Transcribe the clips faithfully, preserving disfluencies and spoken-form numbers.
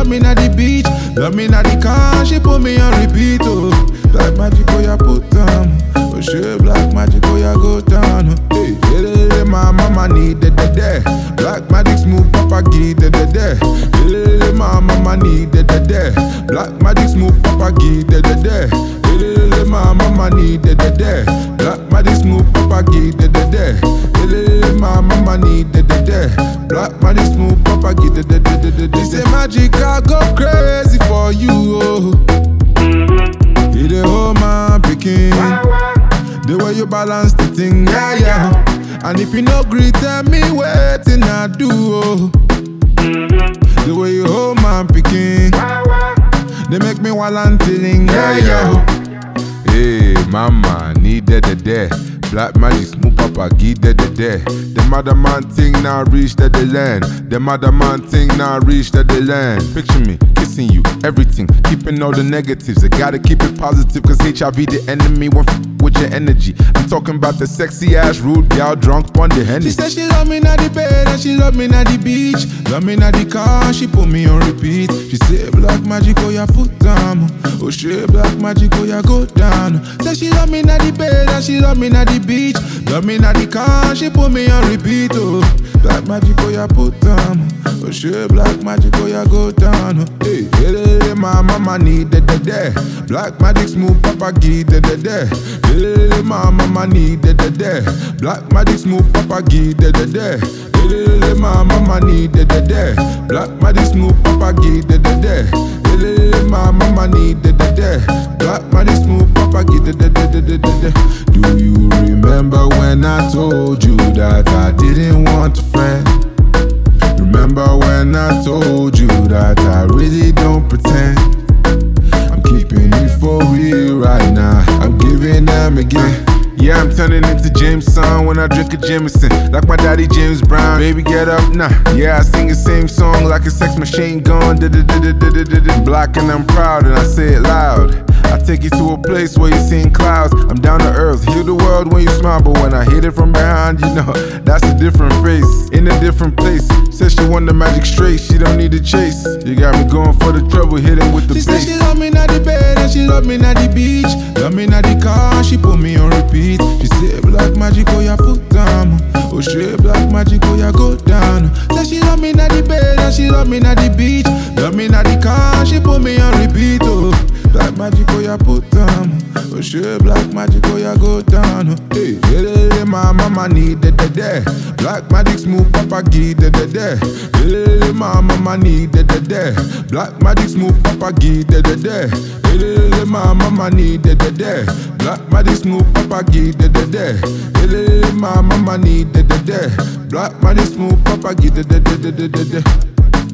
love me at the beach, love me at the car, she put me on repeat, oh. Black magic, oh yeah, put down. Oh shit, black magic, oh yeah, go down. Hey, hey, hey, hey, my mama need the the the. Black magic smooth, papa give the the the. Hey, hey, hey, my mama need the the the. Black magic smooth, papa give the the the. Hey, hey, hey, my mama need the the the. Black magic smooth, papa give the the the. Hey, hey, hey, my mama need the the the. Black magic smooth, papa give the the the the. They say magic, I go crazy for you, oh. You the whole man picking. The way you balance the thing, yeah, yeah. And if you no agree, tell me waiting I do, oh. The way you hold man picking, they make me wallanting, yeah, yeah. Hey, mama, need that, that, that. Black magic, smooth papa, give that, that, that. The mother man thing now reach that the land. The mother man thing now reach that the land. Picture me, kissing you, everything, keeping all the negatives. I gotta keep it positive, cause H I V the enemy won't f with your energy. I'm talking about the sexy ass rude gal drunk on the Henny. She said she love me at the bed and she love me at the beach, love me at the car, she put me on repeat. She said black magic, oh yeah, put down. Oh shit, black magic, oh yeah, go down. Said she love me at the bed and she love me at the beach, love me at the car, she put me on repeat, oh. Black magic, oh yeah, put down. Oh shit, black magic, oh yeah, go down. Hey, hey, hey, hey, my mama need the the the. Black magic smooth, papa give the the the. Hey, hey, hey, my mama need the the the. Black magic smooth, papa give the the the. Hey, hey, hey, my mama need the the the. Black magic smooth, papa give the the the. Hey, hey, hey, my mama need the the the. Black magic smooth, papa give the the the the the. Do you remember when I told you that I didn't want a friend? Remember when I told you that I really don't pretend? I'm keeping it for real right now, I'm giving them again. Yeah, I'm turning into James Son when I drink a Jameson, like my daddy James Brown. Baby, get up now. Yeah, I sing the same song like a sex machine gun. Black and I'm proud and I say it loud. I take you to a place where you're seeing clouds. I'm down to earth, heal the world when you smile. But when I hit it from behind, you know, that's a different face, in a different place. Says she want the magic straight, she don't need to chase. You got me going for the trouble, hitting with the bass. She said she love me at the bed and she love me at the beach, love me at the car, she put me on repeat. She said black magic, oh yeah, put down. Oh shit, black magic, oh yeah, go down. Said she love me at the bed and she love me at the beach, love me at the car, she put me on repeat, oh. Black magic, oh yeah, put down. Oh shit, black magic, oh yeah, go down. Hey, hey, hey, hey, my mama need the the the. Black magic smooth, papa give the the the. Hey, hey, hey, my mama need the the the. Black magic smooth, papa give the the the. Hey, hey, hey, my mama need the the the. Black magic smooth, papa give the the the. Hey, hey, hey, my mama need the the the. Black magic smooth, papa give the the the the the the.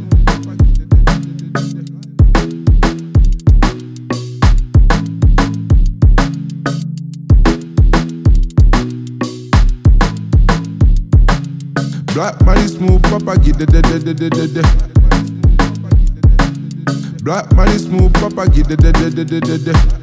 Black magic smooth, papa give the the the the the the. Black magic smooth, papa give the the the the the the.